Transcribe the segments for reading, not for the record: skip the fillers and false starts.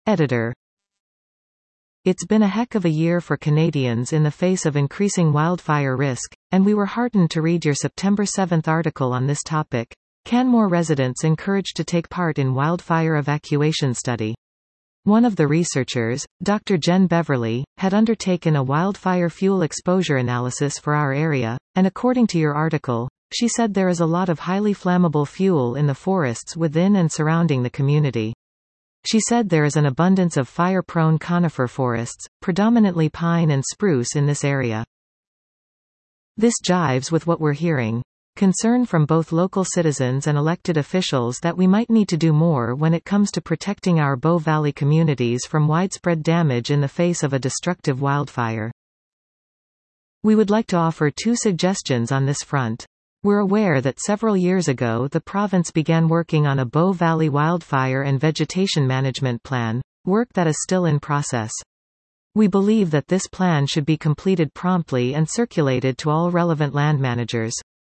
Editor. It's been a heck of a year for Canadians in the face of increasing wildfire risk, and we were heartened to read your September 7 article on this topic. Canmore residents encouraged to take part in wildfire evacuation study. One of the researchers, Dr. Jen Beverly, had undertaken a wildfire fuel exposure analysis for our area, and according to your article, she said there is a lot of highly flammable fuel in the forests within and surrounding the community. She said there is an abundance of fire-prone conifer forests, predominantly pine and spruce in this area. This jives with what we're hearing. Concern from both local citizens and elected officials that we might need to do more when it comes to protecting our Bow Valley communities from widespread damage in the face of a destructive wildfire. We would like to offer 2 suggestions on this front. We're aware that several years ago the province began working on a Bow Valley wildfire and vegetation management plan, work that is still in process. We believe that this plan should be completed promptly and circulated to all relevant land managers.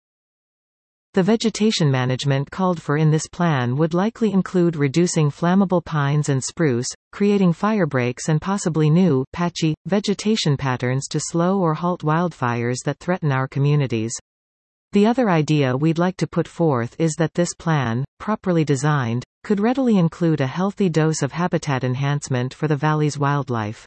The vegetation management called for in this plan would likely include reducing flammable pines and spruce, creating fire breaks and possibly new, patchy, vegetation patterns to slow or halt wildfires that threaten our communities. The other idea we'd like to put forth is that this plan, properly designed, could readily include a healthy dose of habitat enhancement for the valley's wildlife.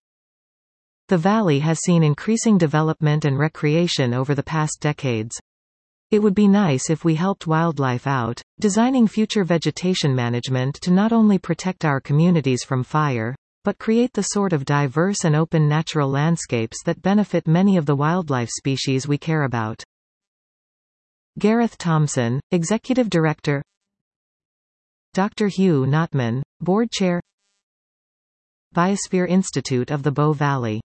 The valley has seen increasing development and recreation over the past decades. It would be nice if we helped wildlife out, designing future vegetation management to not only protect our communities from fire, but create the sort of diverse and open natural landscapes that benefit many of the wildlife species we care about. Gareth Thompson, Executive Director. Dr. Hugh Notman, Board Chair, Biosphere Institute of the Bow Valley.